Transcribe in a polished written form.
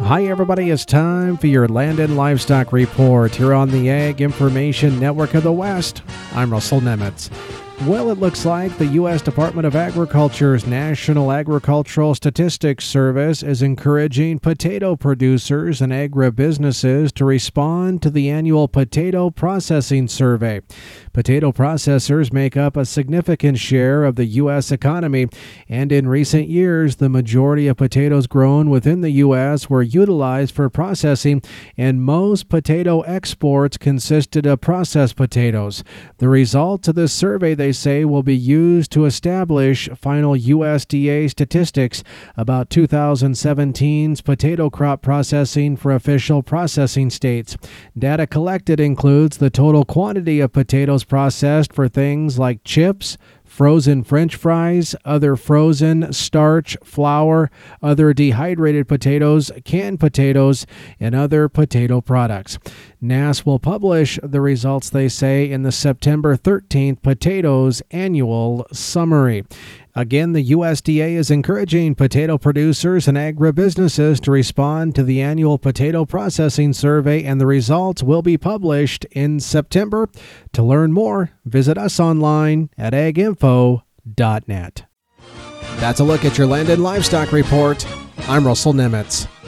Hi, everybody. It's time for your Land and Livestock Report here on the Ag Information Network of the West. I'm Russell Nemitz. Well, it looks like the U.S. Department of Agriculture's National Agricultural Statistics Service is encouraging potato producers and agribusinesses to respond to the annual Potato Processing Survey. Potato processors make up a significant share of the U.S. economy, and in recent years, the majority of potatoes grown within the U.S. were utilized for processing, and most potato exports consisted of processed potatoes. The results of this survey, they say, will be used to establish final USDA statistics about 2017's potato crop processing for official processing states. Data collected includes the total quantity of potatoes processed for things like chips, frozen French fries, other frozen starch, flour, other dehydrated potatoes, canned potatoes, and other potato products. NASS will publish the results, they say, in the September 13th Potatoes Annual Summary. Again, the USDA is encouraging potato producers and agribusinesses to respond to the annual Potato Processing Survey, and the results will be published in September. To learn more, visit us online at aginfo.net. That's a look at your Land and Livestock Report. I'm Russell Nemitz.